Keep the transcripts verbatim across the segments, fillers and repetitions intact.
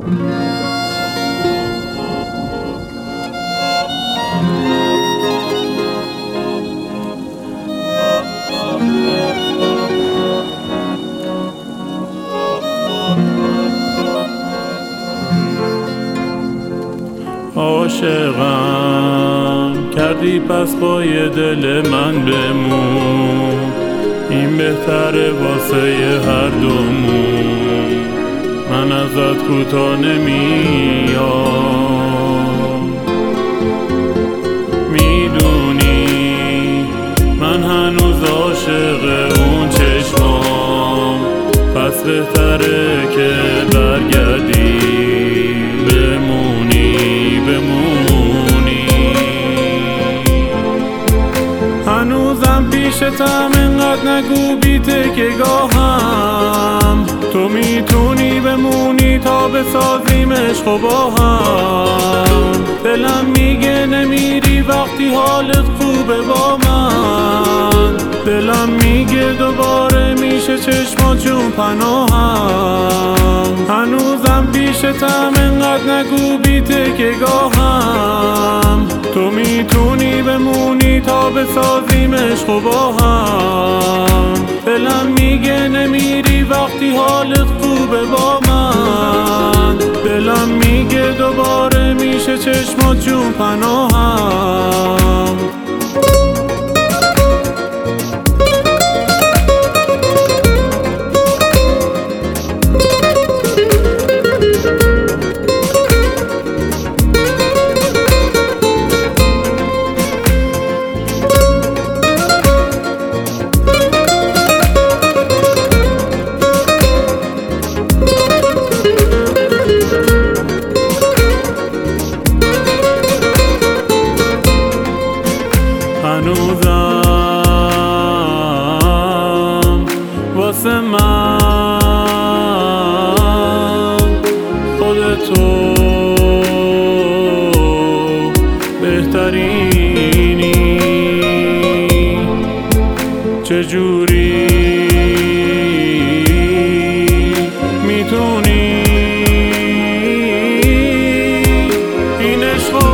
عاشقم کردی پس با یه دل من بمون، این بهتره واسه هر دومون. من ازت کوتاه نمیام، میدونی من هنوز عاشق اون چشمام، پس بهتره که برگردی بمونی بمونی. هنوزم پیشتم انقدر نگو بیته که گاهم، تو میتونی بمونی تا بسازیم عشق و با هم. دلم میگه نمیری وقتی حالت خوبه با من، دلم میگه دوباره میشه چشمات جون پناهم. هنوزم پیشتم انقدر نگو بیته که گاهم، تو میتونی بمونی تا بسازیم عشق و با هم. دلم میگه نمیری وقتی حالت خوبه با من، دلم میگه دوباره میشه چشمات جون پناهم. هنوزم واسه من خودتو بهترینی، چجوری میتونی این عشقو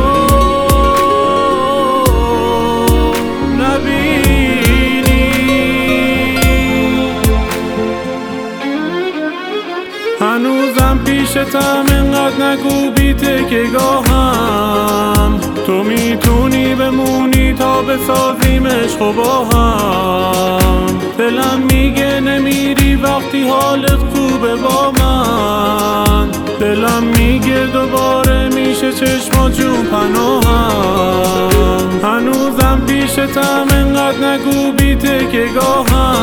هنوزم پیشتم انقدر نگو بیته که گاهم، تو میتونی بمونی تا بسازیم عشق و با هم. دلم میگه نمیری وقتی حالت خوبه با من، دلم میگه دوباره میشه چشمات جون پناهم. هنوزم پیشتم انقدر نگو بیته که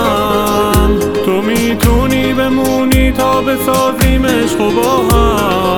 گاهم، تو میتونی بمونی تا بسازیم عشق و با هم.